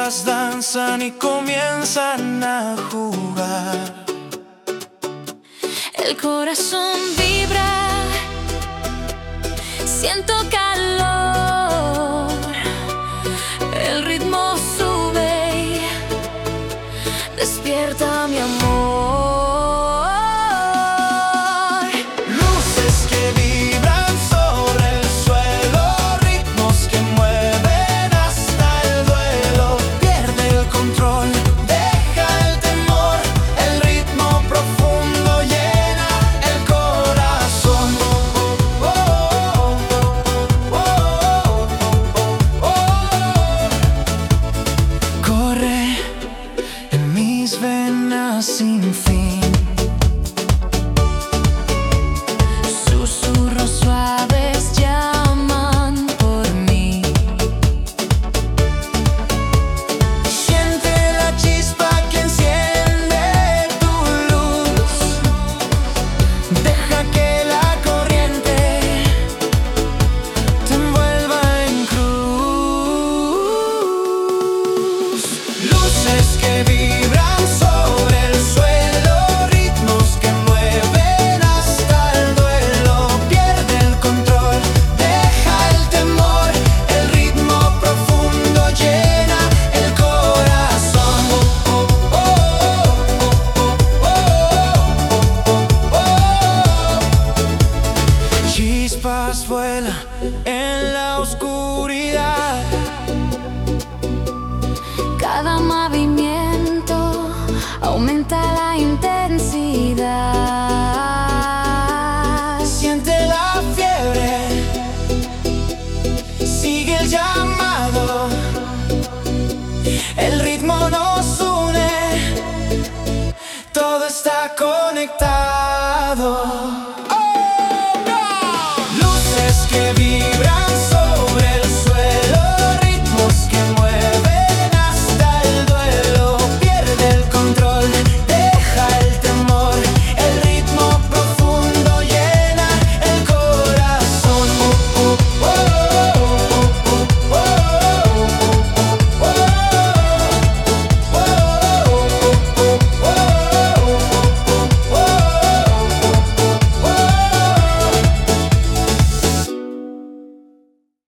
estrellas danzan y comienzan a jugar. El corazón vibra, siento calor, el ritmo sube, despierta mi amor. Luces que vibran sobre el suelo, ritmos que mueven hasta el duelo. Pierde el control, deja el temor, el ritmo profundo llena el corazón. Corre en mis venas sin fin. Susurros suaves llaman por mí. Siente la chispa que enciende tu luz. Deja que la corriente te envuelva en cruz. Luces que vibran sobre el suelo, ritmos que mueven hasta el duelo. Pierde el control, deja el temor, el ritmo profundo llena el corazón. Chispas vuelan en la oscuridad. Cada movimiento aumenta la intensidad. Siente la fiebre, sigue el llamado. El ritmo nos une, todo está conectado.